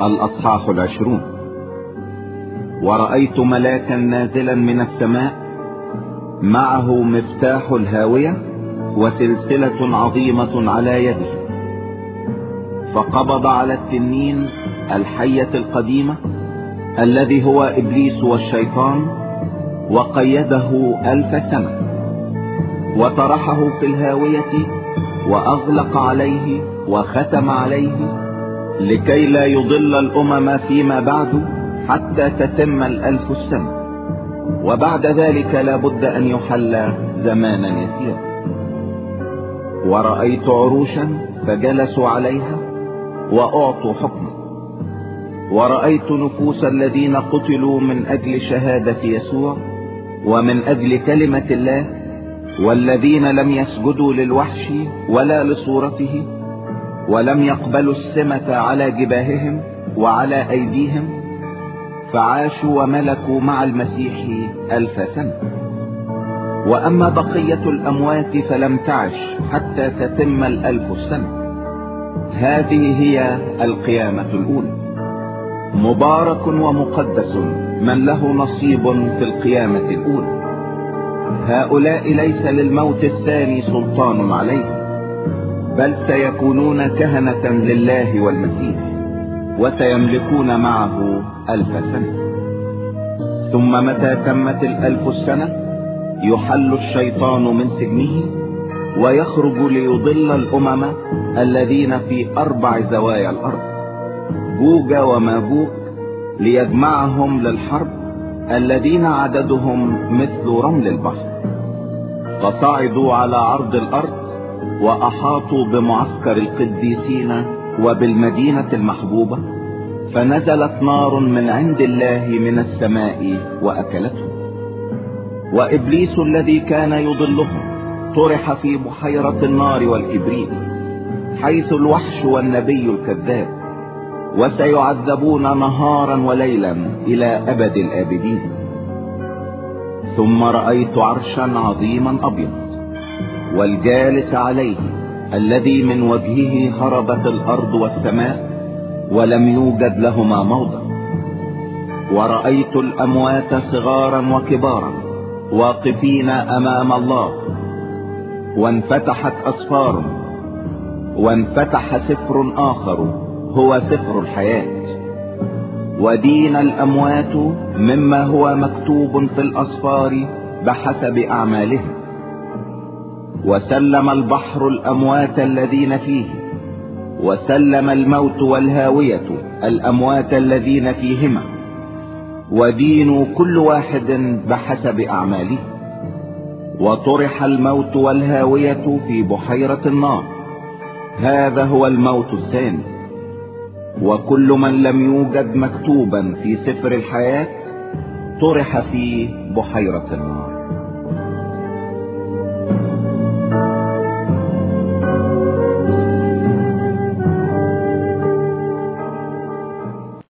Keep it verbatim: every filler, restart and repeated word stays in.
الأصحاح العشرون. ورأيت ملاكا نازلا من السماء معه مفتاح الهاوية وسلسلة عظيمة على يده، فقبض على التنين الحية القديمة الذي هو إبليس والشيطان، وقيده ألف سنة، وطرحه في الهاوية وأغلق عليه وختم عليه، لكي لا يضل الأمم فيما بعد حتى تتم الألف السنة، وبعد ذلك لابد أن يحل زمانا يسيرا. ورأيت عروشا فجلسوا عليها وأعطوا حكما. ورأيت نفوس الذين قتلوا من أجل شهادة يسوع ومن أجل كلمة الله، والذين لم يسجدوا للوحش ولا لصورته، ولم يقبلوا السمة على جباههم وعلى أيديهم، فعاشوا وملكوا مع المسيح ألف سنة. وأما بقية الأموات فلم تعش حتى تتم الألف السنة. هذه هي القيامة الأولى. مبارك ومقدس من له نصيب في القيامة الأولى. هؤلاء ليس للموت الثاني سلطان عليه، بل سيكونون كهنة لله والمسيح، وسيملكون معه ألف سنة. ثم متى تمت الألف السنة يحل الشيطان من سجنه ويخرج ليضل الأمم الذين في أربع زوايا الأرض، جوج وماجوج، ليجمعهم للحرب، الذين عددهم مثل رمل البحر. فصعدوا على عرض الأرض وأحاطوا بمعسكر القديسين وبالمدينة المحبوبة، فنزلت نار من عند الله من السماء وأكلتهم. وإبليس الذي كان يضلهم طرح في بحيرة النار والكبريت، حيث الوحش والنبي الكذاب، وسيعذبون نهارا وليلا إلى أبد الآبدين. ثم رأيت عرشا عظيما أبيض، والجالس عليه الذي من وجهه هربت الأرض والسماء ولم يوجد لهما موضع. ورأيت الأموات صغارا وكبارا واقفين أمام الله، وانفتحت أسفار، وانفتح سفر آخر هو سفر الحياة، ودين الأموات مما هو مكتوب في الأسفار بحسب أعمالهم. وسلم البحر الأموات الذين فيه، وسلم الموت والهاوية الأموات الذين فيهما، ودينوا كل واحد بحسب أعماله. وطرح الموت والهاوية في بحيرة النار. هذا هو الموت الثاني. وكل من لم يوجد مكتوبا في سفر الحياة طرح في بحيرة النار.